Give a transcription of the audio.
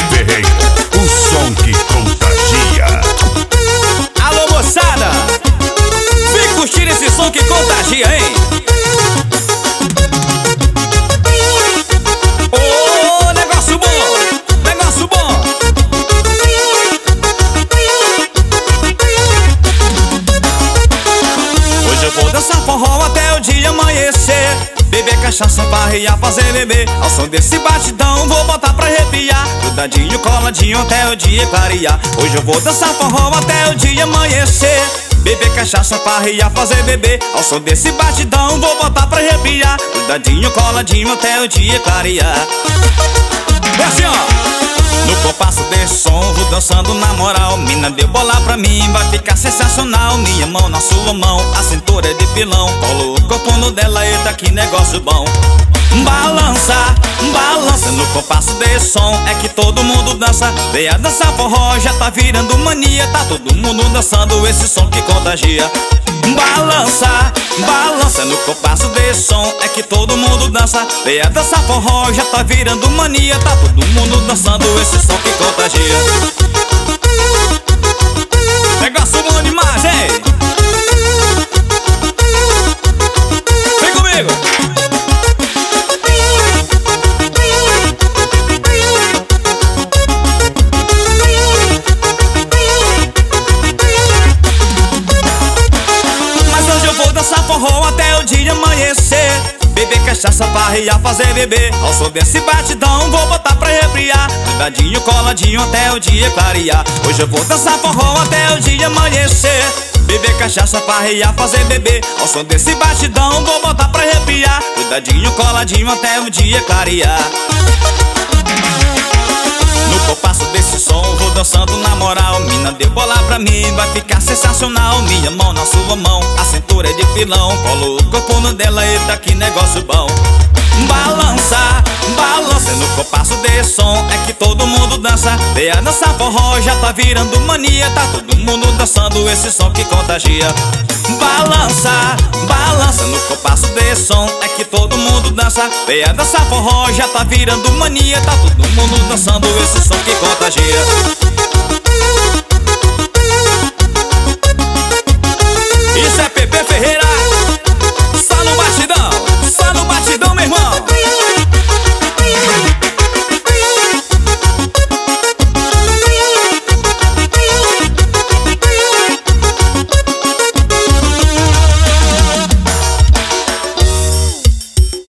Ferreira, o som que contagia. Alô, moçada, vem curtir esse som que contagia, hein? Ô, negócio bom, negócio bom. Hoje eu vou dançar forró até o dia amanhecer, beber cachaça, farrear, fazer bebê. Ao som desse batidão vou botar pra arrepiar, grudadinho, coladinho até o dia clarear. Hoje eu vou dançar forró até o dia amanhecer, beber cachaça, farrear, fazer bebê. Ao som desse batidão vou botar pra arrepiar, grudadinho, coladinho até o dia clarear. É assim, ó. No compasso desse som vou dançando na moral. Mina deu bola pra mim, vai ficar sensacional. Minha mão na sua mão, a cintura é de pilão. Colo o corpo no dela, eita que negócio bom. Balança, balança no compasso desse som, é que todo mundo dança. Venha dançar forró, já tá virando mania. Tá todo mundo dançando esse som que contagia. Balança, balança no compasso desse som, é que todo mundo dança. Venha dançar forró, já tá virando mania. Tá todo mundo dançando esse som que contagia. Negócio bom demais, hein? Vem comigo! Forró até o dia amanhecer, beber cachaça, farrear, fazer bebê. Ao som desse batidão vou botar pra arrepiar, grudadinho, coladinho até o dia clarear. Hoje eu vou dançar forró até o dia amanhecer, beber cachaça, farrear, fazer bebê. Ao som desse batidão vou botar pra arrepiar, grudadinho, coladinho até o dia clarear. No compasso desse som vou dançando na moral. Mina deu bola pra mim, vai ficar sensacional. Minha mão na sua mão, a cintura é de pilão. Colo o corpo no dela, eita que negócio bom. Balança, balança no compasso desse som, é que todo mundo dança. Venha dançar forró, já tá virando mania. Tá todo mundo dançando esse som que contagia. Balança, balança no compasso desse som, é que todo mundo dança. Venha dançar forró, já tá virando mania. Tá todo mundo dançando esse som que contagia.